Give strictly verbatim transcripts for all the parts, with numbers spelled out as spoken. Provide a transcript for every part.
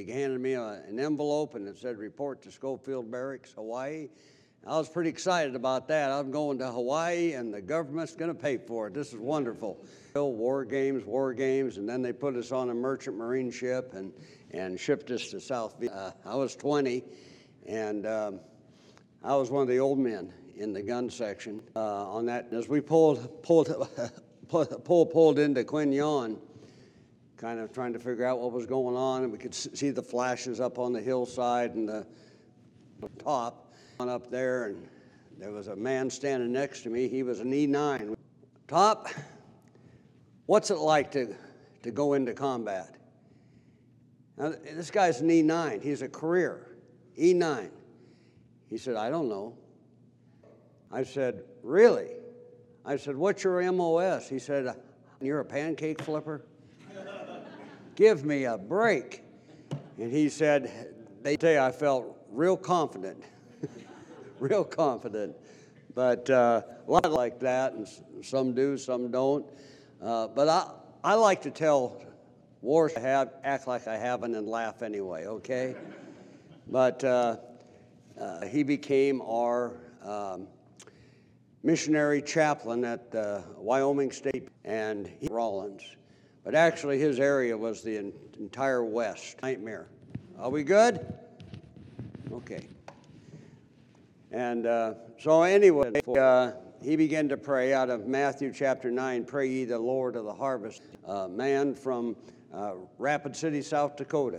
they handed me a, an envelope, and it said, report to Schofield Barracks, Hawaii. I was pretty excited about that. I'm going to Hawaii, and the government's going to pay for it. This is wonderful. War games, war games, and then they put us on a merchant marine ship and, and shipped us to South Vietnam. Uh, I was twenty, and um, I was one of the old men in the gun section uh, on that. And as we pulled, pulled, pulled, pulled into Quin Yon, kind of trying to figure out what was going on, and we could see the flashes up on the hillside and the top. Up there, and there was a man standing next to me. He was an E nine. Top, what's it like to, to go into combat? Now, this guy's an E nine. He's a career, E nine. He said, I don't know. I said, really? I said, what's your M O S? He said, you're a pancake flipper? Give me a break. And he said, they say I felt real confident. Real confident, but uh, a lot like that, and some do, some don't. Uh, but I, I like to tell wars I have, act like I haven't, and laugh anyway, okay? But uh, uh, he became our um, missionary chaplain at uh, Wyoming State, and he Rollins. But actually, his area was the en entire West. Nightmare. Are we good? Okay. And uh, so anyway, uh, he began to pray out of Matthew chapter nine, pray ye the Lord of the harvest. A man from uh, Rapid City, South Dakota.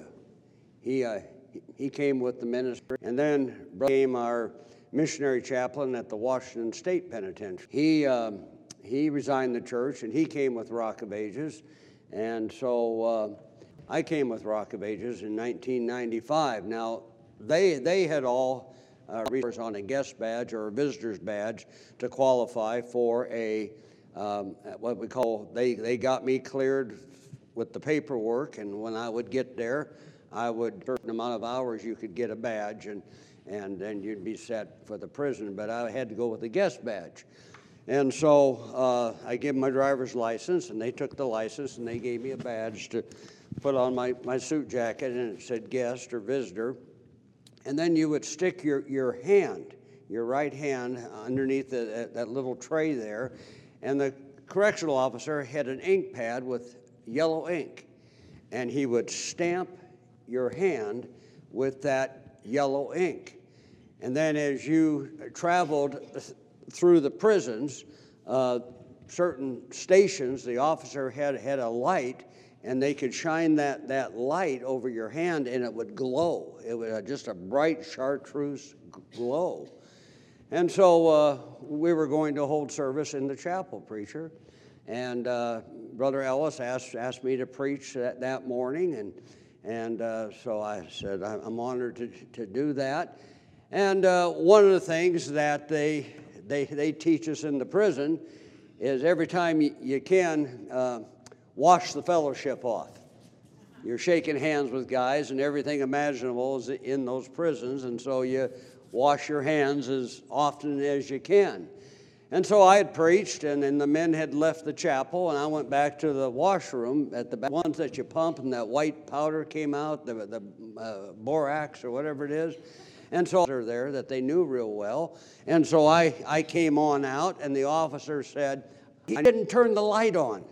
He, uh, he came with the ministry, and then became our missionary chaplain at the Washington State Penitentiary. He, um, he resigned the church, and he came with Rock of Ages. And so uh, I came with Rock of Ages in nineteen ninety-five. Now, they, they had all Uh, on a guest badge or a visitor's badge to qualify for a, um, what we call, they, they got me cleared with the paperwork, and when I would get there, I would, a certain amount of hours you could get a badge, and, and then you'd be set for the prison, but I had to go with a guest badge. And so uh, I gave them my driver's license, and they took the license, and they gave me a badge to put on my, my suit jacket, and it said guest or visitor. And then you would stick your, your hand, your right hand, underneath the, that, that little tray there, and the correctional officer had an ink pad with yellow ink, and he would stamp your hand with that yellow ink. And then as you traveled through the prisons, uh, certain stations, the officer had, had a light, and they could shine that, that light over your hand, and it would glow. It was uh, just a bright chartreuse glow. And so uh, we were going to hold service in the chapel, preacher. And uh, Brother Ellis asked, asked me to preach that, that morning, and, and uh, so I said, I'm honored to, to do that. And uh, one of the things that they, they, they teach us in the prison is every time you, you can, uh, wash the fellowship off. You're shaking hands with guys, and everything imaginable is in those prisons, and so you wash your hands as often as you can. And so I had preached, and then the men had left the chapel, and I went back to the washroom at the back, ones that you pump, and that white powder came out, the, the uh, borax or whatever it is. And so they're there that they knew real well. And so I, I came on out, and the officer said, I didn't turn the light on.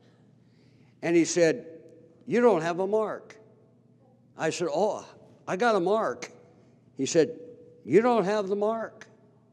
And he said, you don't have a mark. I said, oh, I got a mark. He said, you don't have the mark.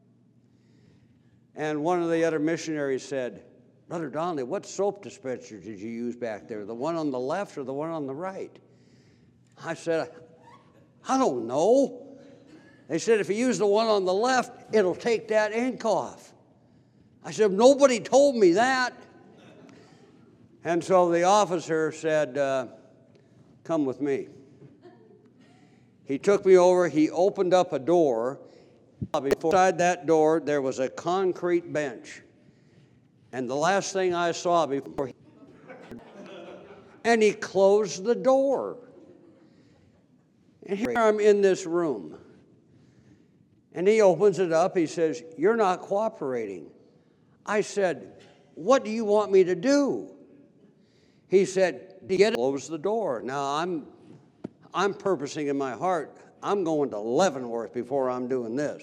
And one of the other missionaries said, Brother Donnelly, what soap dispenser did you use back there? The one on the left or the one on the right? I said, I don't know. They said, if you use the one on the left, it'll take that ink off. I said, nobody told me that. And so the officer said, uh, come with me. He took me over, he opened up a door. Inside that door, there was a concrete bench. And the last thing I saw before he... And he closed the door. And here I'm in this room. And he opens it up, he says, you're not cooperating. I said, what do you want me to do? He said, get it, close the door. Now, I'm, I'm purposing in my heart, I'm going to Leavenworth before I'm doing this.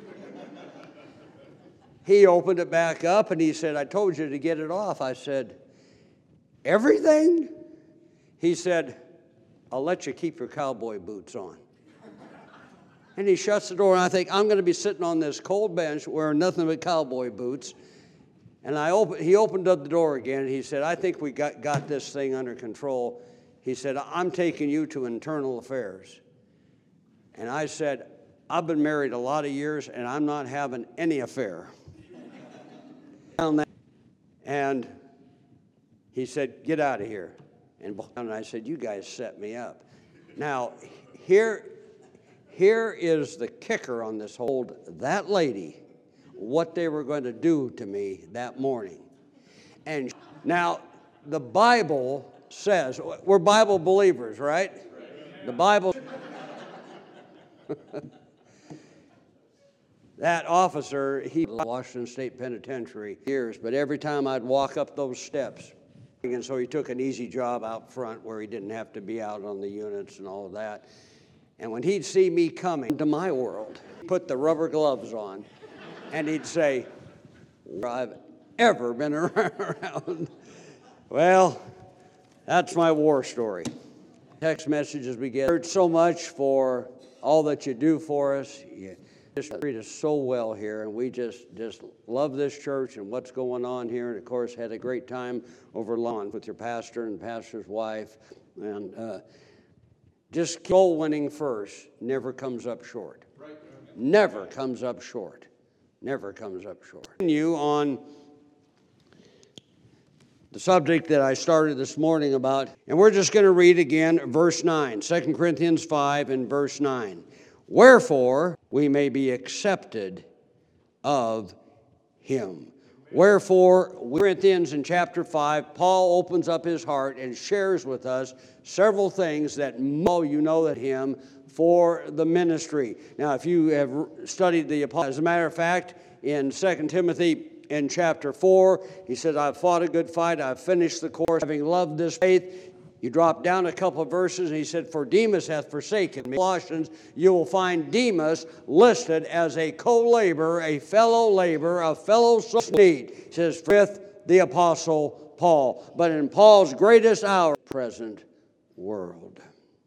He opened it back up and he said, I told you to get it off. I said, everything? He said, I'll let you keep your cowboy boots on. And he shuts the door, and I think, I'm going to be sitting on this cold bench wearing nothing but cowboy boots. And I open, he opened up the door again, and he said, I think we got, got this thing under control. He said, I'm taking you to internal affairs. And I said, I've been married a lot of years, and I'm not having any affair. And he said, get out of here. And I said, you guys set me up. Now, here, here is the kicker on this whole, that lady, what they were going to do to me that morning. And now, the Bible says, we're Bible believers, right? The Bible. That officer, he was Washington State Penitentiary years, but every time I'd walk up those steps, and so he took an easy job out front where he didn't have to be out on the units and all of that. And when he'd see me coming to my world, put the rubber gloves on, and he'd say, I've ever been around. Well, that's my war story. Text messages we get. Heard so much for all that you do for us. You just treat us so well here, and we just, just love this church and what's going on here. And, of course, had a great time over lunch with your pastor and pastor's wife. And uh, just soul winning first never comes up short. Never comes up short. Never comes up short. You on the subject that I started this morning about, and we're just going to read again verse nine, Second Corinthians five and verse nine. Wherefore we may be accepted of him. Wherefore, Corinthians in chapter five, Paul opens up his heart and shares with us several things that you know that him for the ministry. Now, if you have studied the apostle, as a matter of fact, in Second Timothy in chapter four, he said, I've fought a good fight, I've finished the course, having loved this faith. You drop down a couple of verses, and he said, for Demas hath forsaken me. Colossians, you will find Demas listed as a co-laborer, a fellow laborer, a fellow need. He says, with the apostle Paul. But in Paul's greatest hour, present world.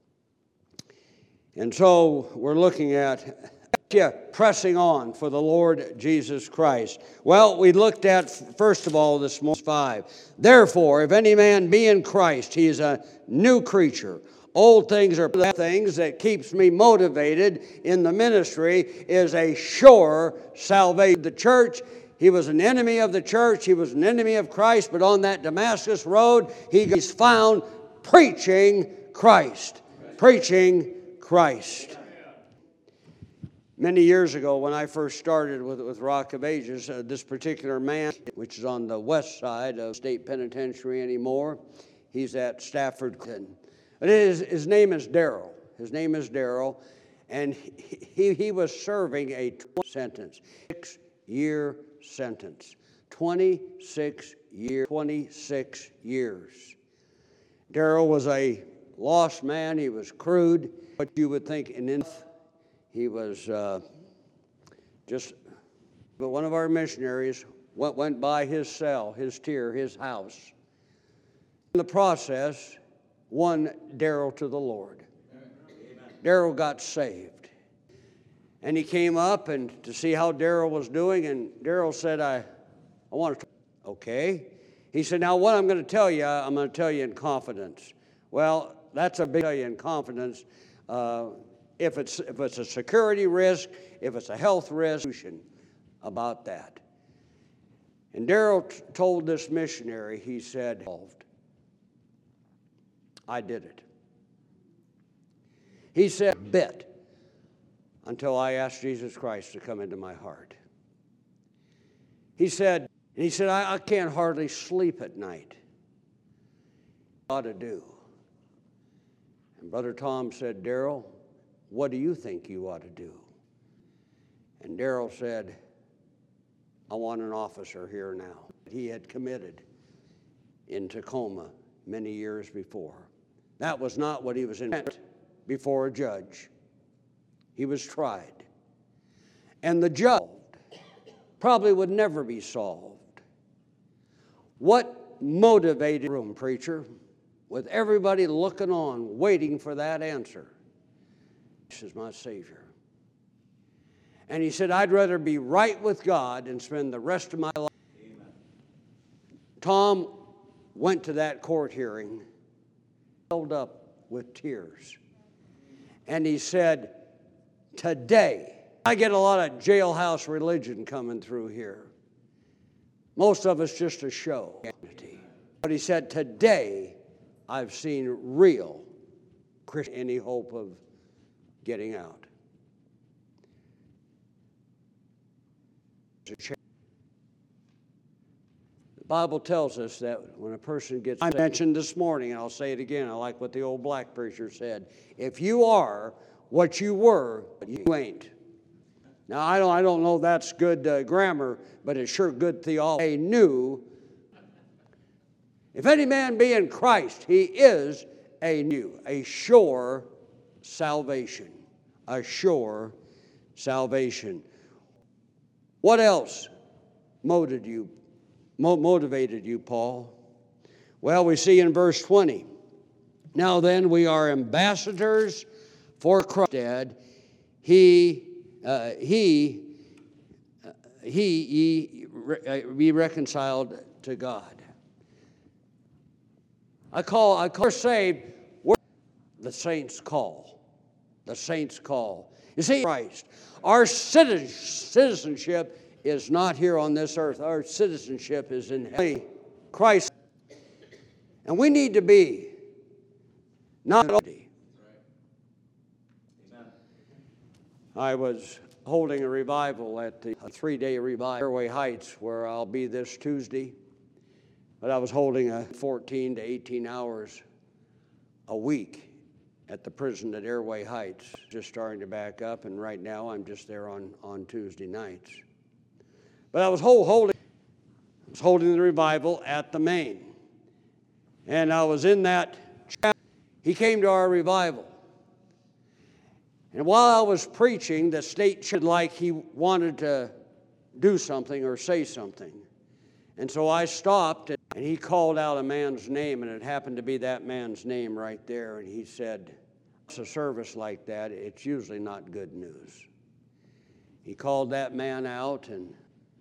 And so we're looking at yeah, pressing on for the Lord Jesus Christ. Well, we looked at, first of all, this morning, five. Therefore, if any man be in Christ, he is a new creature. Old things are things that keeps me motivated in the ministry is a sure salvation. The church, he was an enemy of the church. He was an enemy of Christ. But on that Damascus road, he's found preaching Christ. Preaching Christ. Many years ago, when I first started with, with Rock of Ages, uh, this particular man, which is on the west side of State Penitentiary anymore, he's at Stafford. It is, his name is Darrell. His name is Darrell, and he, he, he was serving a sentence, six-year sentence, twenty-six year, twenty-six years. Darrell was a lost man. He was crude, what you would think an infant. He was uh, just, but one of our missionaries went, went by his cell, his tier, his house. In the process, won Darrell to the Lord. Darrell got saved. And he came up and to see how Darrell was doing, and Darrell said, I, I want to, okay. He said, now what I'm going to tell you, I'm going to tell you in confidence. Well, that's a big tell you in confidence. Uh, If it's, if it's a security risk, if it's a health risk, about that. And Darrell t- told this missionary, he said, I did it. He said, bit until I asked Jesus Christ to come into my heart. He said, and he said, I, I can't hardly sleep at night. What to do? And Brother Tom said, Darrell, what do you think you ought to do? And Darrell said, I want an officer here now. He had committed in Tacoma many years before. That was not what he was in. before a judge. He was tried. And the judge probably would never be solved. What motivated the room, preacher, with everybody looking on, waiting for that answer? This is my Savior. And he said, I'd rather be right with God and spend the rest of my life. Amen. Tom went to that court hearing, filled up with tears. And he said, today, I get a lot of jailhouse religion coming through here. Most of it's just a show. But he said, today, I've seen real Christian, any hope of getting out. The Bible tells us that when a person gets, I mentioned this morning, and I'll say it again, I like what the old black preacher said, if you are what you were, you ain't. Now, I don't, I don't know if that's good uh, grammar, but it's sure good theology. They knew, if any man be in Christ, he is a new, a sure salvation, a sure salvation. What else motivated you, motivated you, Paul? Well, we see in verse twenty, now then we are ambassadors for Christ. Dad, he, uh, he, uh, he, ye uh, be reconciled to God. I call, I call, we're saved, we're, the saints call, the saints call. You see, Christ, our citizenship is not here on this earth. Our citizenship is in heaven. Christ. And we need to be not only. I was holding a revival at the a three-day revival at Airway Heights, where I'll be this Tuesday. But I was holding a fourteen to eighteen hours a week at the prison at Airway Heights, just starting to back up, and right now I'm just there on, on Tuesday nights. But I was holding, I was holding the revival at the Main, and I was in that chapel. He came to our revival, and while I was preaching, the state church, like he wanted to do something or say something, and so I stopped, and he called out a man's name, and it happened to be that man's name right there, and he said, it's a service like that, it's usually not good news. He called that man out, and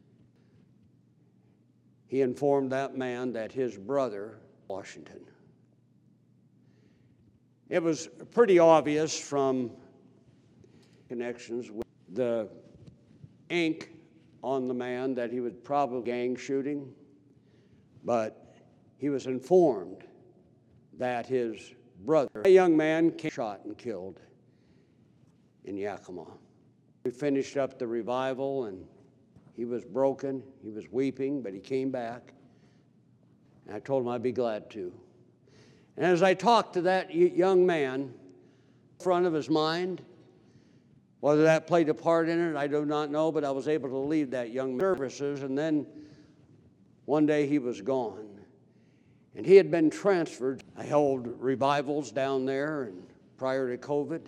he informed that man that his brother, Washington. It was pretty obvious from connections with the ink on the man that he was probably gang shooting, but he was informed that his brother, a young man, came shot and killed in Yakima. We finished up the revival, and he was broken, he was weeping, but he came back, and I told him I'd be glad to. And as I talked to that young man, in front of his mind, whether that played a part in it, I do not know, but I was able to lead that young man services, and then one day he was gone. And he had been transferred. I held revivals down there, and prior to COVID,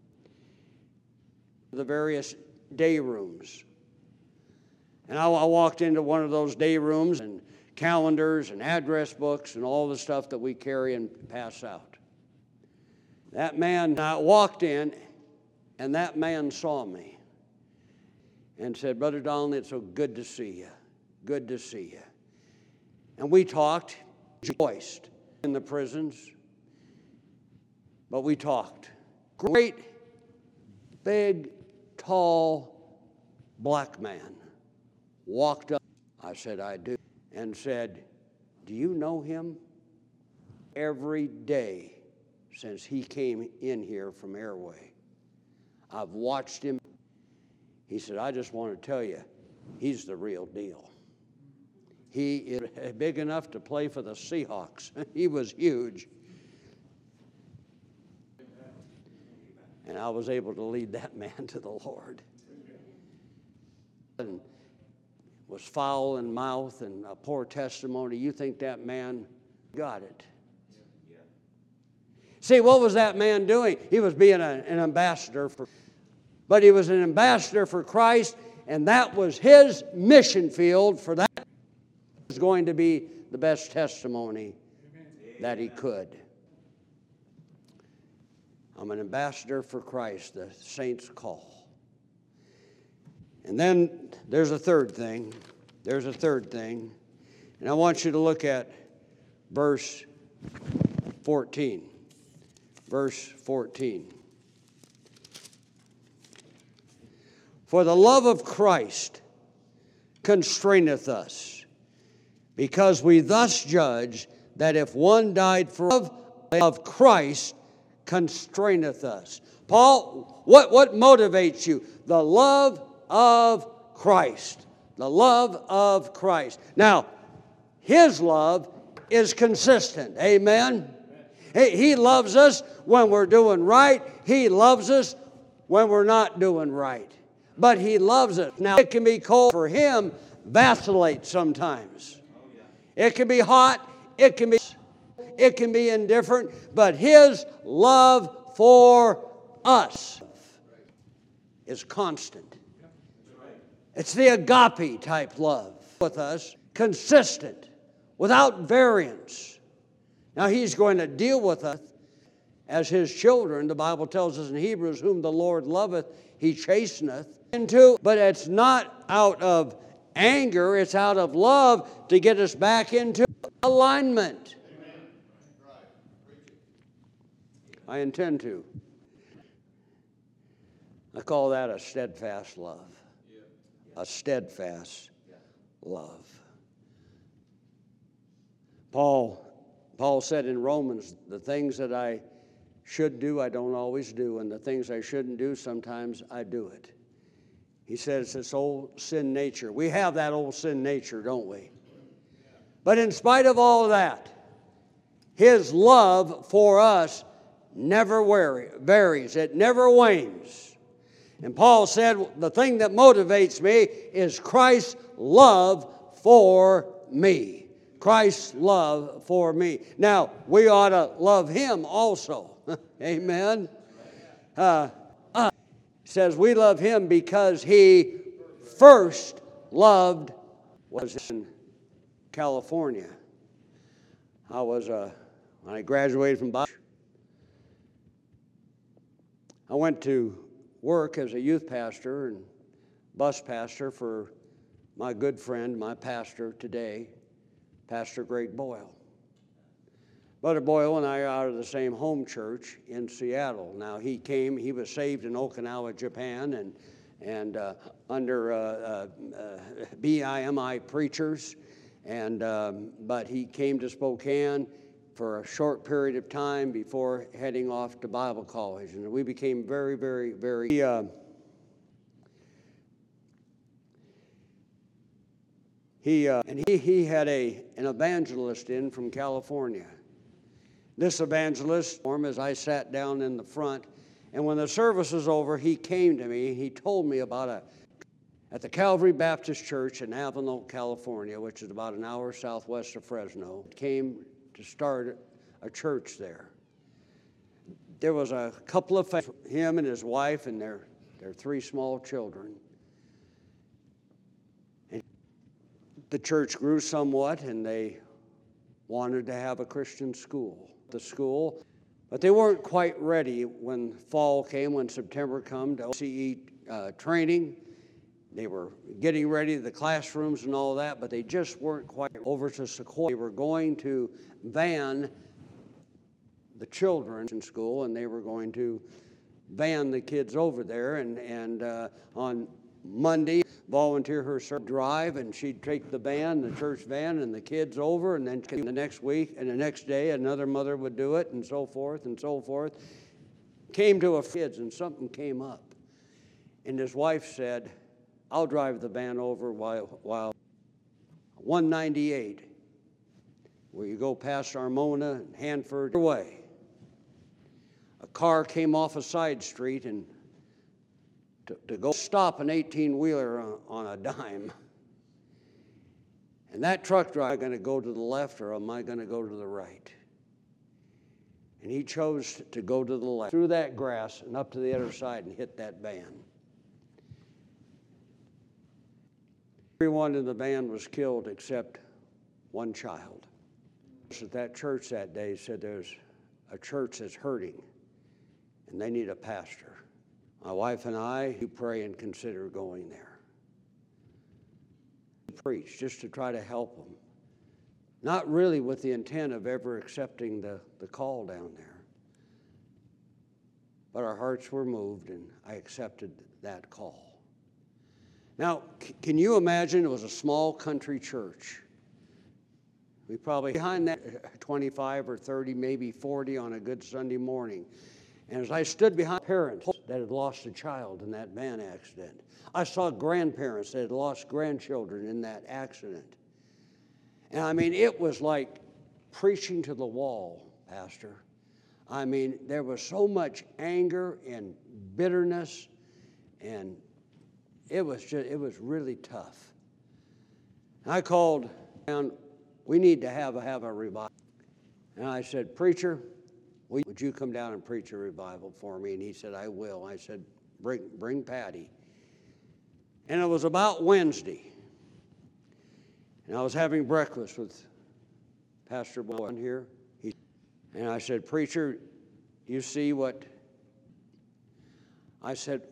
the various day rooms. And I, I walked into one of those day rooms, and calendars and address books and all the stuff that we carry and pass out. That man, I walked in, and that man saw me and said, Brother Donnelly, it's so good to see you. Good to see you. And we talked, rejoiced in the prisons, but we talked. Great, big, tall, black man walked up. I said, I do. And said, do you know him? Every day since he came in here from Airway, I've watched him. He said, I just want to tell you, he's the real deal. He is big enough to play for the Seahawks. He was huge. And I was able to lead that man to the Lord. And was foul in mouth and a poor testimony. You think that man got it. See, what was that man doing? He was being a, an ambassador for, but he was an ambassador for Christ, and that was his mission field for that. It was going to be the best testimony that he could. I'm an ambassador for Christ, the saints call. And then there's a third thing. There's a third thing. And I want you to look at verse fourteen. Verse fourteen. For the love of Christ constraineth us, because we thus judge that if one died for love of Christ constraineth us. Paul, what, what motivates you? The love of Christ. The love of Christ. Now, his love is consistent. Amen? He loves us when we're doing right. He loves us when we're not doing right. But he loves us. Now, it can be cold for him, vacillate sometimes. It can be hot. It can be, it can be indifferent. But his love for us is constant. It's the agape type love with us, consistent, without variance. Now, he's going to deal with us as his children. The Bible tells us in Hebrews, whom the Lord loveth, he chasteneth. Into, but it's not out of anger, it's out of love to get us back into alignment. I intend to. I call that a steadfast love. A steadfast love. Paul Paul said in Romans, the things that I should do, I don't always do, and the things I shouldn't do, sometimes I do it. He says it's this old sin nature. We have that old sin nature, don't we? But in spite of all of that, his love for us never varies. It never wanes. And Paul said, the thing that motivates me is Christ's love for me. Christ's love for me. Now, we ought to love him also. Amen. Uh, uh, says we love him because he first loved was in California. I was, uh, when I graduated from Bible, I went to work as a youth pastor and bus pastor for my good friend, my pastor today, Pastor Greg Boyle. Brother Boyle and I are out of the same home church in Seattle. Now, he came, he was saved in Okinawa, Japan, and, and uh, under uh, uh, uh, B I M I preachers, and, um, but he came to Spokane for a short period of time before heading off to Bible college. And we became very, very, very... Uh, He, uh, and he, he had a, an evangelist in from California. This evangelist, as I sat down in the front, and when the service was over, he came to me. He told me about a, at the Calvary Baptist Church in Avenel, California, which is about an hour southwest of Fresno, came to start a church there. There was a couple of families, him and his wife and their, their three small children. The church grew somewhat, and they wanted to have a Christian school. The school, but they weren't quite ready when fall came, when September came to O C E uh, training. They were getting ready, the classrooms and all that, but they just weren't quite over to Sequoia. They were going to van the children in school, and they were going to van the kids over there, and, and uh, on Monday, volunteer her drive, and she'd take the van, the church van, and the kids over, and then the next week and the next day another mother would do it, and so forth and so forth. Came to a kids, and something came up, and his wife said, "I'll drive the van over while while one ninety-eight, where you go past Armona and Hanford away." A car came off a side street and To, to go stop an eighteen-wheeler on, on a dime. And that truck driver, am I going to go to the left or am I going to go to the right? And he chose to go to the left, through that grass and up to the other side and hit that van. Everyone in the van was killed except one child. At that church that day said there's a church that's hurting and they need a pastor. My wife and I, we pray and consider going there. Preach just to try to help them. Not really with the intent of ever accepting the, the call down there. But our hearts were moved and I accepted that call. Now, c- can you imagine it was a small country church? We probably behind that twenty-five or thirty, maybe forty on a good Sunday morning. And as I stood behind parents that had lost a child in that van accident, I saw grandparents that had lost grandchildren in that accident. And I mean, it was like preaching to the wall, Pastor. I mean, there was so much anger and bitterness, and it was just, it was really tough. And I called down, we need to have a, have a revival. And I said, preacher, would you come down and preach a revival for me? And he said, I will. I said, bring, bring Patty. And it was about Wednesday. And I was having breakfast with Pastor Boyd here. He, and I said, preacher, you see what? I said,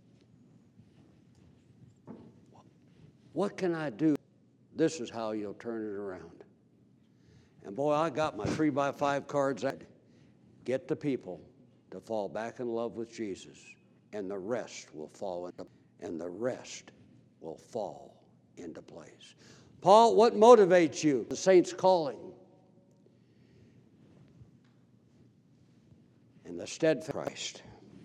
what can I do? This is how you'll turn it around. And boy, I got my three by five cards. I'd get the people to fall back in love with Jesus, and the rest will fall into, and the rest will fall into place. Paul, what motivates you? The saints' calling. And the steadfast Christ.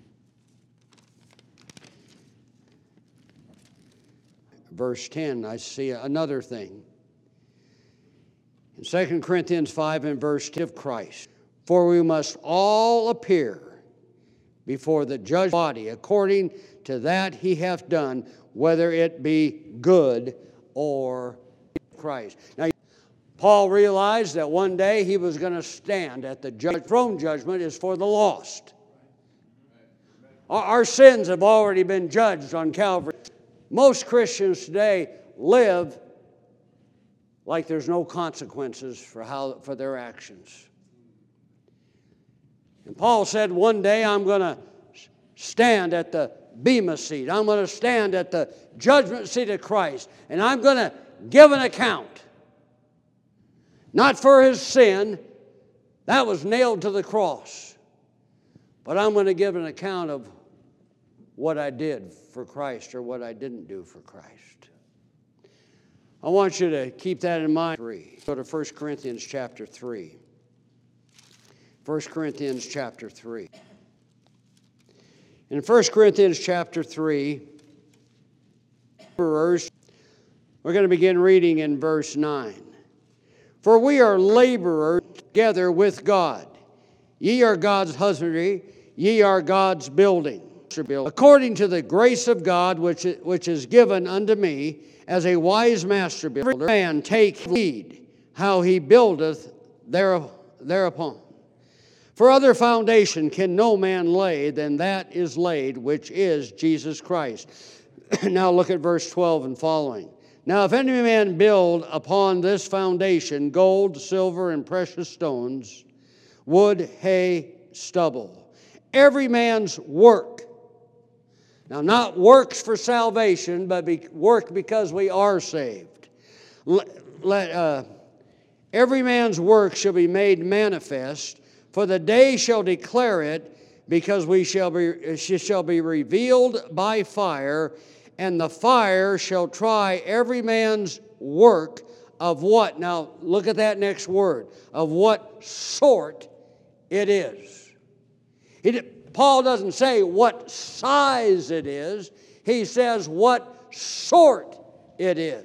Verse ten, I see another thing. In Second Corinthians five and verse ten of Christ. For we must all appear before the judge body according to that he hath done, whether it be good or Christ. Now, Paul realized that one day he was going to stand at the judge. Throne judgment is for the lost. Our, our sins have already been judged on Calvary. Most Christians today live like there's no consequences for how for their actions. And Paul said, one day I'm going to stand at the Bema seat. I'm going to stand at the judgment seat of Christ. And I'm going to give an account. Not for his sin. That was nailed to the cross. But I'm going to give an account of what I did for Christ or what I didn't do for Christ. I want you to keep that in mind. Go to First Corinthians chapter three. First Corinthians chapter three. In First Corinthians chapter three, we're going to begin reading in verse nine. For we are laborers together with God. Ye are God's husbandry, ye are God's building. According to the grace of God which is, which is given unto me, as a wise master builder, every man take heed how he buildeth thereupon. For other foundation can no man lay than that is laid, which is Jesus Christ. Now look at verse twelve and following. Now if any man build upon this foundation gold, silver, and precious stones, wood, hay, stubble, every man's work. Now not works for salvation, but be, work because we are saved. Let, let, uh, every man's work shall be made manifest, for the day shall declare it, because we shall be, she shall be revealed by fire, and the fire shall try every man's work of what? Now look at that next word. Of what sort it is. It, Paul doesn't say what size it is. He says what sort it is.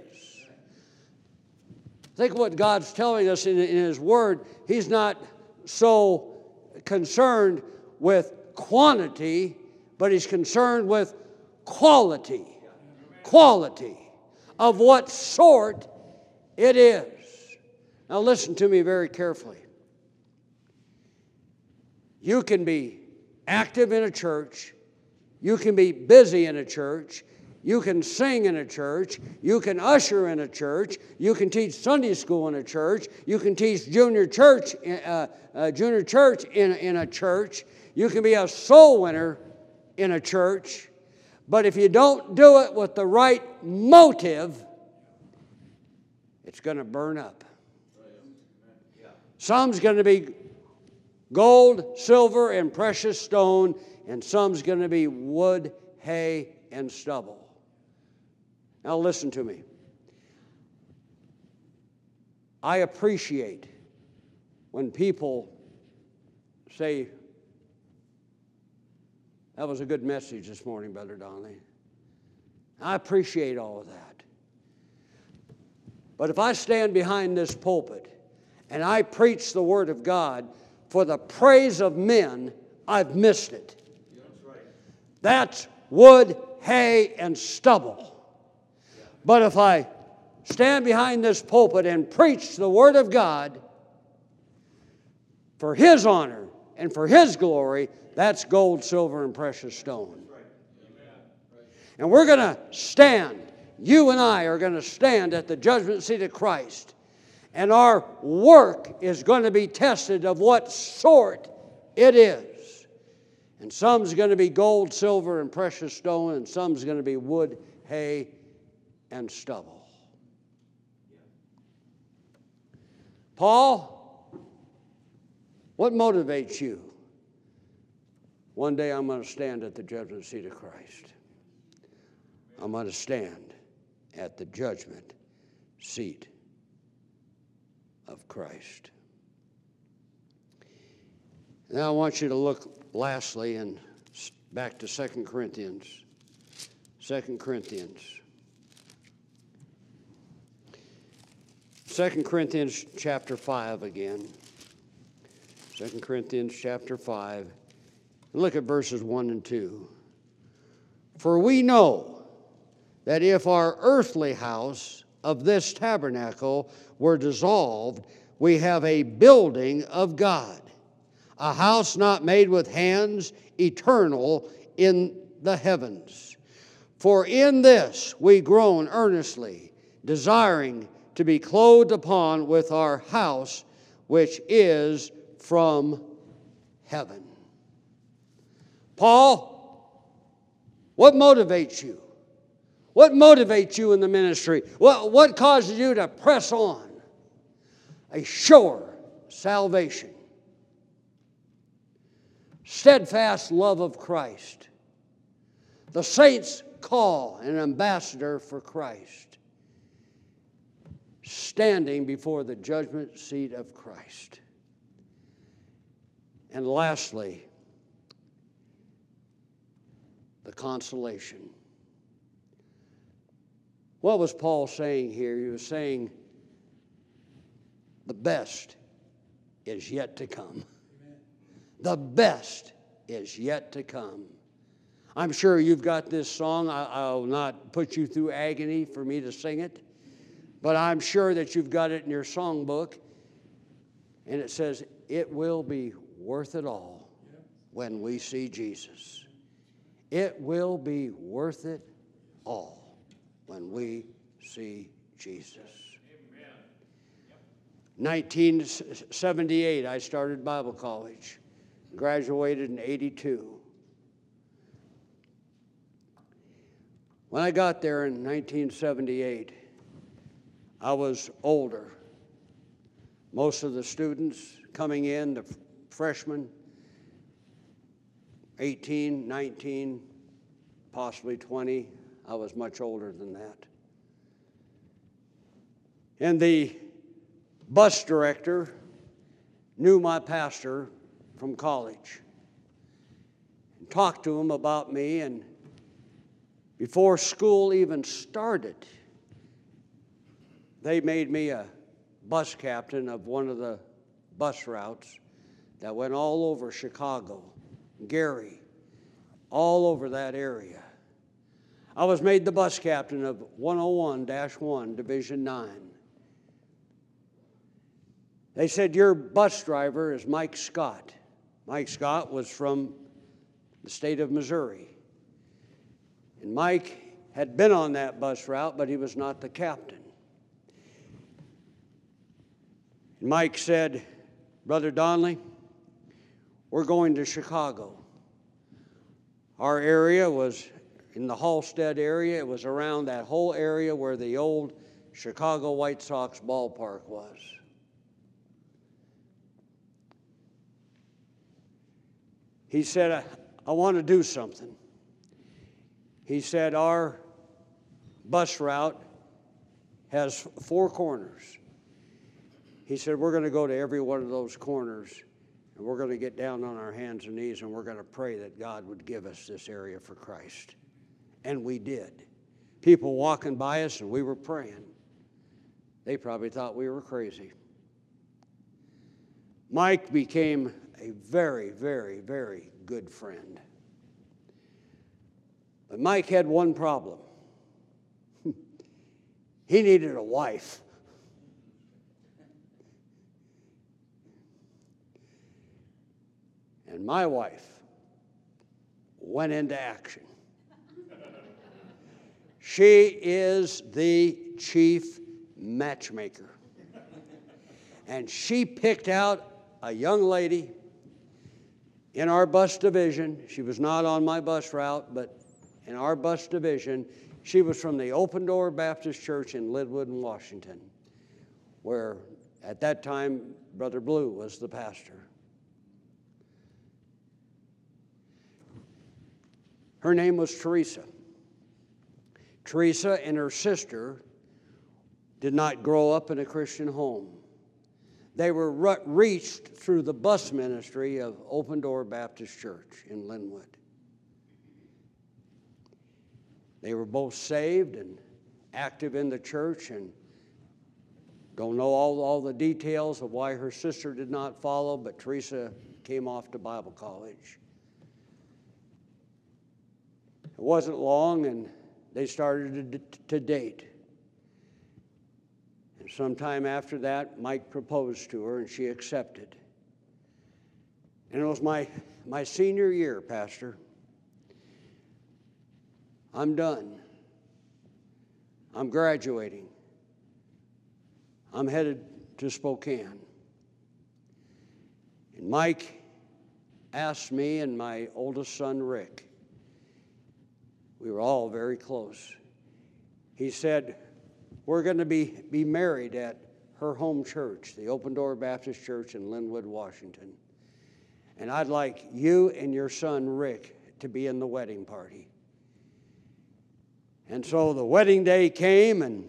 Think what God's telling us in, in His Word. He's not so concerned with quantity, but He's concerned with quality. Quality of what sort it is. Now listen to me very carefully. You can be active in a church. You can be busy in a church. You can sing in a church. You can usher in a church. You can teach Sunday school in a church. You can teach junior church, uh, uh, junior church in, in a church. You can be a soul winner in a church. But if you don't do it with the right motive, it's going to burn up. Some's going to be gold, silver, and precious stone, and some's going to be wood, hay, and stubble. Now listen to me. I appreciate when people say, that was a good message this morning, Brother Donnelly. I appreciate all of that. But if I stand behind this pulpit and I preach the Word of God for the praise of men, I've missed it. That's right. That's wood, hay, and stubble. But if I stand behind this pulpit and preach the Word of God for His honor and for His glory, that's gold, silver, and precious stone. And we're going to stand, you and I are going to stand at the judgment seat of Christ. And our work is going to be tested of what sort it is. And some's going to be gold, silver, and precious stone, and some's going to be wood, hay, and stubble. Paul, what motivates you? One day I'm going to stand at the judgment seat of Christ. I'm going to stand at the judgment seat of Christ. Now I want you to look lastly and back to Second Corinthians. Second Corinthians. Second Corinthians chapter five again. Second Corinthians chapter five. Look at verses one and two. For we know that if our earthly house of this tabernacle were dissolved, we have a building of God, a house not made with hands, eternal in the heavens. For in this we groan earnestly, desiring to be clothed upon with our house, which is from heaven. Paul, what motivates you? What motivates you in the ministry? What, what causes you to press on? A sure salvation. Steadfast love of Christ. The saints' call, an ambassador for Christ. Standing before the judgment seat of Christ. And lastly, the consolation. What was Paul saying here? He was saying, the best is yet to come. Amen. The best is yet to come. I'm sure you've got this song. I, I'll not put you through agony for me to sing it, but I'm sure that you've got it in your songbook, and it says, it will be worth it all when we see Jesus. It will be worth it all when we see Jesus. Amen. nineteen seventy-eight, I started Bible college. Graduated in eighty-two. When I got there in nineteen seventy-eight, I was older. Most of the students coming in, the freshmen, eighteen, nineteen, possibly twenty. I was much older than that. And the bus director knew my pastor from college and talked to him about me. And before school even started, they made me a bus captain of one of the bus routes that went all over Chicago, Gary, all over that area. I was made the bus captain of one oh one dash one, Division nine. They said, your bus driver is Mike Scott. Mike Scott was from the state of Missouri. And Mike had been on that bus route, but he was not the captain. And Mike said, "Brother Donnelly, we're going to Chicago." Our area was in the Halstead area. It was around that whole area where the old Chicago White Sox ballpark was. He said, I, I want to do something. He said, our bus route has four corners. He said, we're going to go to every one of those corners, and we're going to get down on our hands and knees, and we're going to pray that God would give us this area for Christ. And we did. People walking by us, and we were praying. They probably thought we were crazy. Mike became a very, very, very good friend. But Mike had one problem. He needed a wife. And my wife went into action. She is the chief matchmaker. And she picked out a young lady in our bus division. She was not on my bus route, but in our bus division. She was from the Open Door Baptist Church in Linwood, Washington, where at that time Brother Blue was the pastor. Her name was Teresa. Teresa and her sister did not grow up in a Christian home. They were reached through the bus ministry of Open Door Baptist Church in Linwood. They were both saved and active in the church, and don't know all, all the details of why her sister did not follow, but Teresa came off to Bible college. It wasn't long, and they started to, to date. And sometime after that, Mike proposed to her, and she accepted. And it was my, my senior year, Pastor. I'm done. I'm graduating. I'm headed to Spokane. And Mike asked me and my oldest son, Rick, we were all very close. He said, we're going to be, be married at her home church, the Open Door Baptist Church in Linwood, Washington. And I'd like you and your son, Rick, to be in the wedding party. And so the wedding day came, and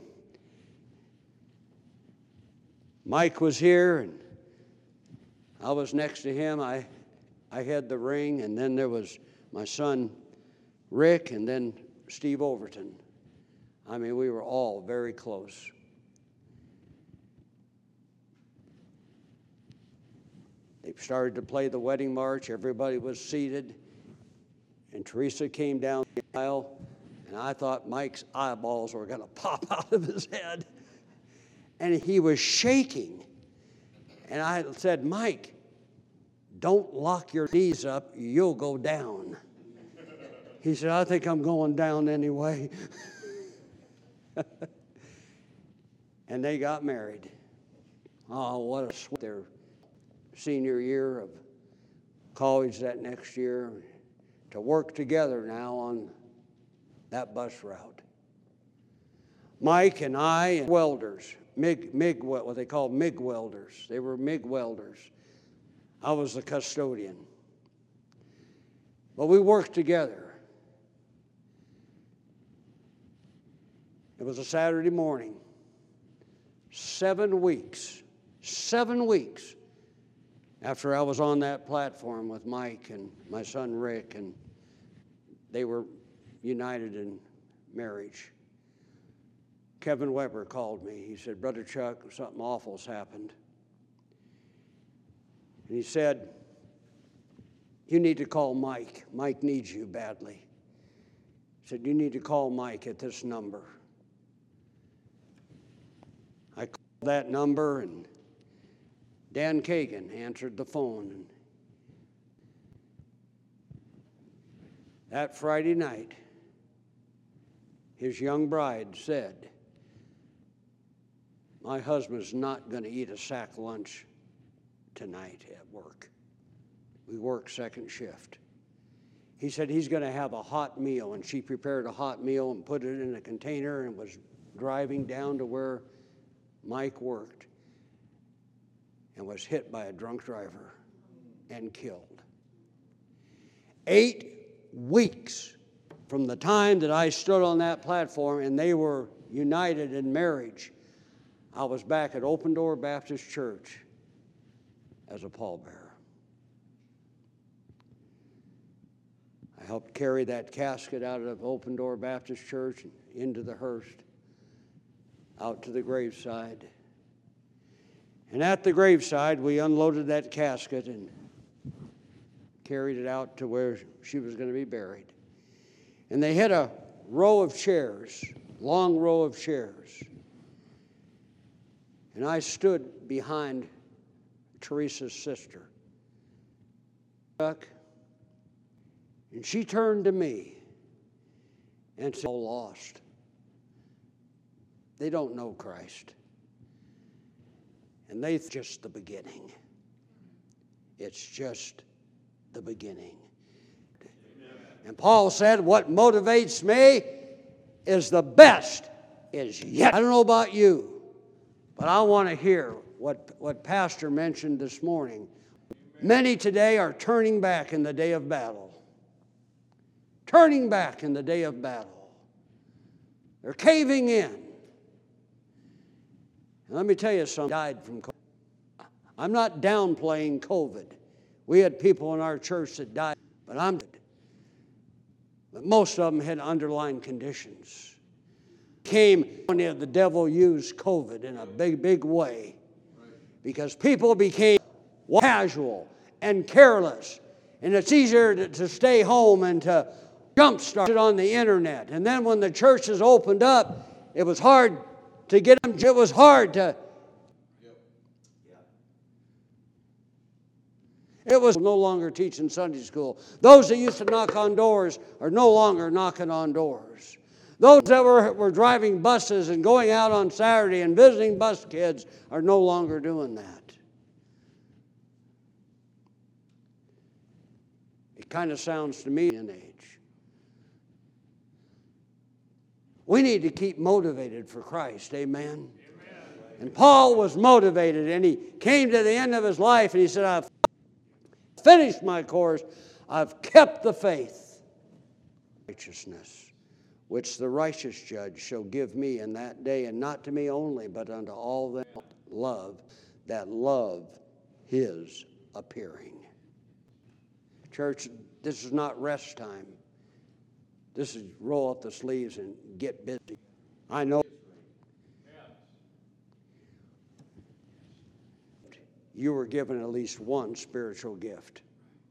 Mike was here, and I was next to him. I, I had the ring, and then there was my son, Rick, and then Steve Overton. I mean, we were all very close. They started to play the wedding march. Everybody was seated, and Teresa came down the aisle. And I thought Mike's eyeballs were going to pop out of his head. And he was shaking. And I said, Mike, don't lock your knees up. You'll go down. He said, I think I'm going down anyway. And they got married. Oh, what a sweet. Their senior year of college that next year. To work together now on that bus route. Mike and I and welders, MIG, MIG, what they call MIG welders. They were MIG welders. I was the custodian. But we worked together. It was a Saturday morning. Seven weeks, seven weeks after I was on that platform with Mike and my son Rick, and they were united in marriage. Kevin Weber called me. He said, Brother Chuck, something awful's happened. And he said, you need to call Mike. Mike needs you badly. He said, you need to call Mike at this number. I called that number, and Dan Kagan answered the phone. And That Friday night, his young bride said, my husband's not going to eat a sack lunch tonight at work. We work second shift. He said he's going to have a hot meal, and she prepared a hot meal and put it in a container and was driving down to where Mike worked and was hit by a drunk driver and killed. Eight weeks from the time that I stood on that platform and they were united in marriage, I was back at Open Door Baptist Church as a pallbearer. I helped carry that casket out of Open Door Baptist Church and into the hearse, out to the graveside. And at the graveside, we unloaded that casket and carried it out to where she was going to be buried. And they had a row of chairs, long row of chairs. And I stood behind Teresa's sister. And she turned to me and said, all lost. They don't know Christ. And they just the beginning. It's just the beginning. Amen. And Paul said, what motivates me is the best is yet. I don't know about you, but I want to hear what, what Pastor mentioned this morning. Many today are turning back in the day of battle. Turning back in the day of battle. They're caving in. And let me tell you something. Died from COVID. I'm not downplaying COVID. We had people in our church that died, but I'm. But most of them had underlying conditions. Came when the devil used COVID in a big, big way, because people became casual and careless, and it's easier to, to stay home and to jumpstart it on the internet. And then when the churches opened up, it was hard to get them. It was hard to. It was no longer teaching Sunday school. Those that used to knock on doors are no longer knocking on doors. Those that were, were driving buses and going out on Saturday and visiting bus kids are no longer doing that. It kind of sounds to me in age. We need to keep motivated for Christ, amen? Amen. And Paul was motivated, and he came to the end of his life and he said, I've finished my course, I've kept the faith. Righteousness, which the righteous judge shall give me in that day, and not to me only, but unto all that love, that love his appearing. Church, this is not rest time. This is roll up the sleeves and get busy. I know you were given at least one spiritual gift.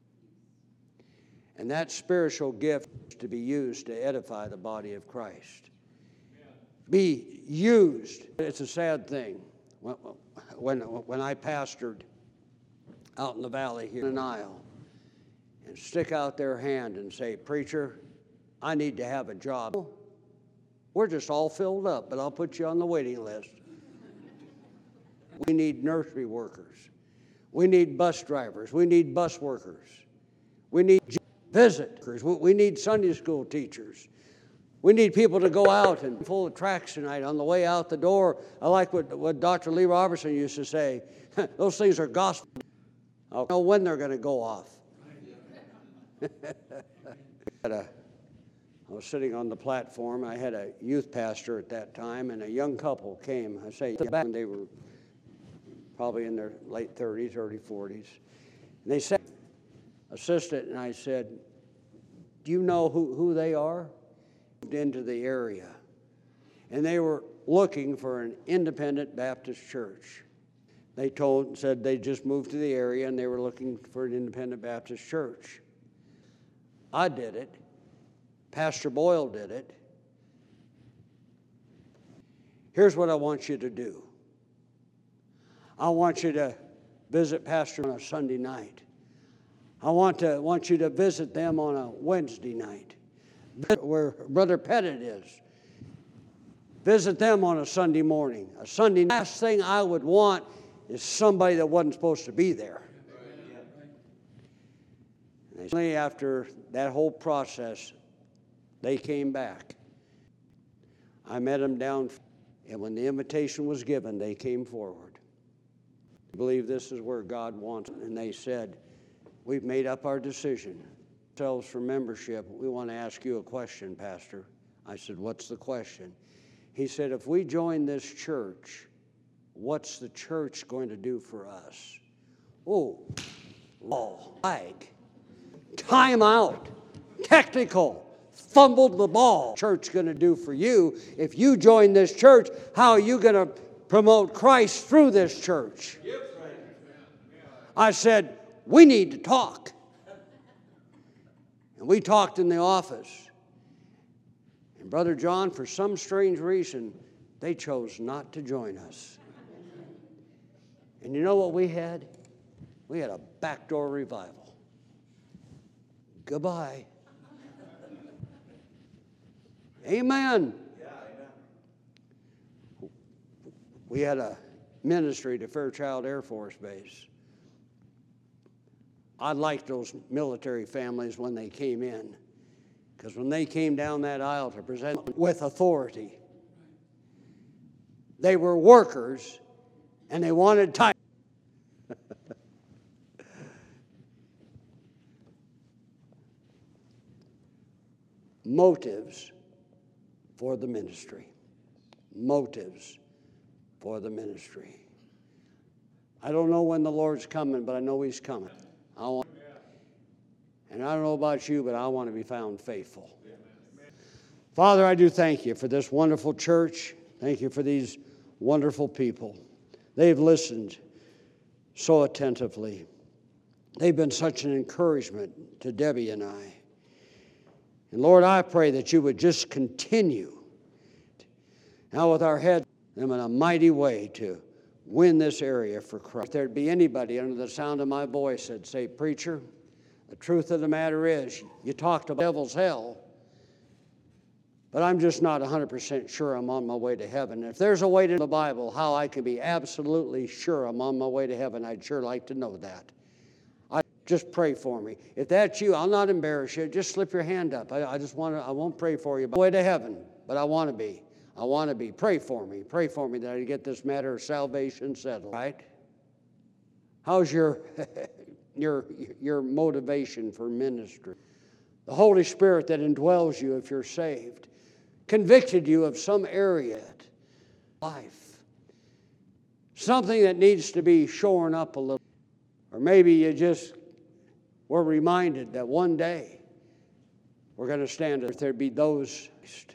And that spiritual gift is to be used to edify the body of Christ. Be used. It's a sad thing. When, when, when I pastored out in the valley here in an aisle and stick out their hand and say, preacher, I need to have a job. We're just all filled up, but I'll put you on the waiting list. We need nursery workers. We need bus drivers. We need bus workers. We need visitors. We need Sunday school teachers. We need people to go out and full of tracts tonight on the way out the door. I like what, what Doctor Lee Robertson used to say. Those things are gospel. I don't know when they're going to go off. I was sitting on the platform. I had a youth pastor at that time, and a young couple came. I say back when they were probably in their late thirties, early forties. And they said, assistant, and I said, do you know who, who they are? Moved into the area. And they were looking for an independent Baptist church. They told, said they just moved to the area and they were looking for an independent Baptist church. I did it. Pastor Boyle did it. Here's what I want you to do. I want you to visit Pastor on a Sunday night. I want to want you to visit them on a Wednesday night, where Brother Pettit is. Visit them on a Sunday morning. A Sunday. Last thing I would want is somebody that wasn't supposed to be there. And after that whole process, they came back. I met them down, and when the invitation was given, they came forward. I believe this is where God wants, and they said, we've made up our decision. Ourselves for membership, we want to ask you a question, Pastor. I said, what's the question? He said, if we join this church, what's the church going to do for us? Oh, oh, flag, time out, technical, fumbled the ball. Church going to do for you? If you join this church, how are you going to promote Christ through this church? I said, we need to talk. And we talked in the office. And Brother John, for some strange reason, they chose not to join us. And you know what we had? We had a backdoor revival. Goodbye. Amen. We had a ministry to Fairchild Air Force Base. I liked those military families when they came in, because when they came down that aisle to present with authority, they were workers and they wanted time. Motives for the ministry. Motives for the ministry. I don't know when the Lord's coming, but I know He's coming. I want, and I don't know about you, but I want to be found faithful. Father, I do thank you for this wonderful church. Thank you for these wonderful people. They've listened so attentively. They've been such an encouragement to Debbie and I. And Lord, I pray that you would just continue now with our heads them in a mighty way to win this area for Christ. If there'd be anybody under the sound of my voice that'd say, preacher, the truth of the matter is, you talked about devil's hell, but I'm just not one hundred percent sure I'm on my way to heaven. If there's a way to the Bible how I can be absolutely sure I'm on my way to heaven, I'd sure like to know that. I just pray for me. If that's you, I'll not embarrass you. Just slip your hand up. I, I just want to, I won't pray for you. But way to heaven, but I want to be. I want to be. Pray for me. Pray for me that I get this matter of salvation settled. Right? How's your, your, your motivation for ministry? The Holy Spirit that indwells you if you're saved convicted you of some area of life. Something that needs to be shorn up a little. Or maybe you just were reminded that one day we're going to stand if there be those.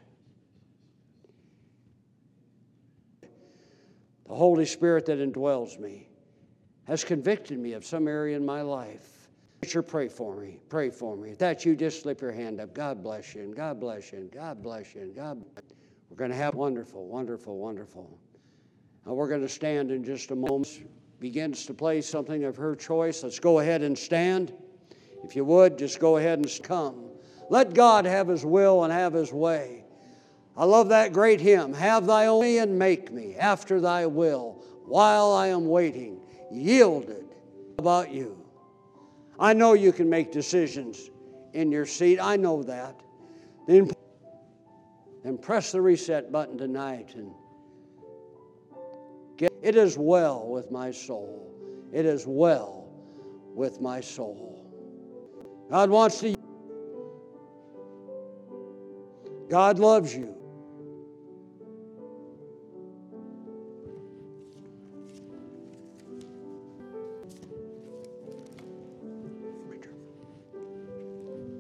The Holy Spirit that indwells me has convicted me of some area in my life. Preacher, pray for me. Pray for me. If that's you, just slip your hand up. God bless you, and God bless you, and God bless you, and God bless you. We're going to have wonderful, wonderful, wonderful. Now we're going to stand in just a moment. Begins to play something of her choice. Let's go ahead and stand. If you would, just go ahead and come. Let God have His will and have His way. I love that great hymn, have thy own way and make me after thy will, while I am waiting, yielded about you. I know you can make decisions in your seat. I know that. Then, then press the reset button tonight and get, it is well with my soul. It is well with my soul. God wants to, God loves you.